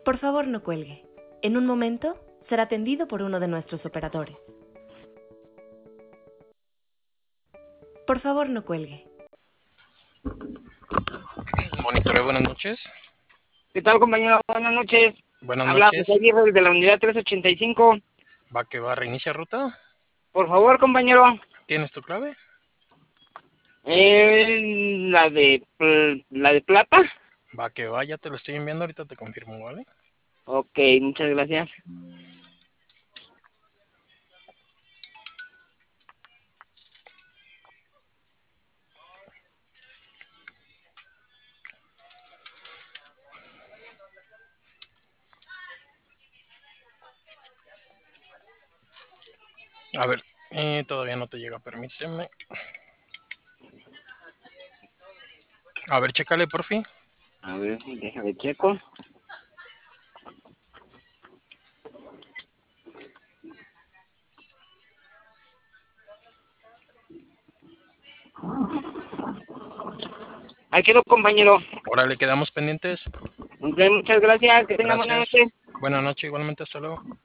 Por favor, no cuelgue. En un momento será atendido por uno de nuestros operadores. Por favor, no cuelgue. Monitoreo, buenas noches. ¿Qué tal, compañero? Buenas noches. Buenas Habla noches. José Aguirre de la unidad 385. Va que va, reinicia ruta. Por favor, compañero. ¿Tienes tu clave? La de plata. Va que va, ya te lo estoy enviando, ahorita te confirmo, ¿vale? Ok, muchas gracias. A ver, todavía no te llega, permíteme. A ver, chécale, porfi. A ver, déjame checo. Ahí quedó, compañero. Órale, quedamos pendientes. Ok, muchas gracias. Que tenga buena Gracias. noche. Buenas noches, igualmente, hasta luego.